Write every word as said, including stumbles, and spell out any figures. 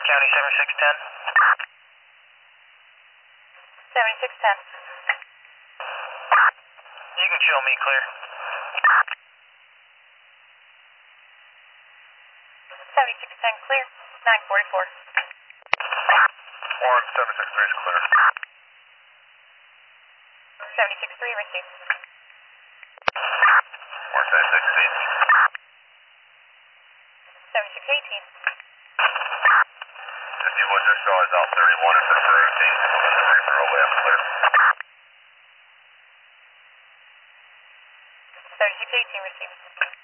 County seventy-six ten. seventy-six ten. You can show me clear. seventy-six ten clear. nine forty-four. Warren seven six three is clear. seventy-six three received. Warren seventy-six eighteen. seventy-six eighteen. fifty was your show is out thirty-one and for eighteen. Reaper away up clear. seventy-six eighteen received.